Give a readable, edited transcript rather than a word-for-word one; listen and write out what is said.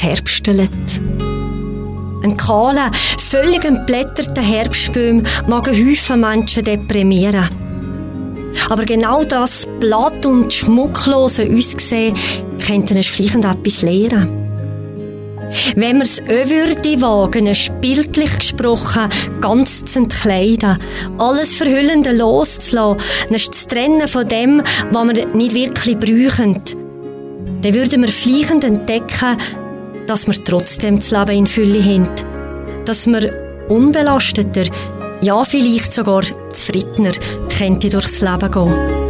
es herbstelt. Ein kahler, völlig entblätterter Herbstbaum mag einen Haufen Menschen deprimieren. Aber genau das blatt- und schmucklose Aussehen könnte uns vielleicht etwas lehren. Wenn wir es auch würde wagen, es bildlich gesprochen, ganz zu entkleiden, alles Verhüllende loszulassen, uns zu trennen von dem, was wir nicht wirklich brauchen, dann würden wir vielleicht entdecken, dass wir trotzdem das Leben in Fülle haben. Dass wir unbelasteter, ja vielleicht sogar zufriedener, könnte durchs Leben gehen.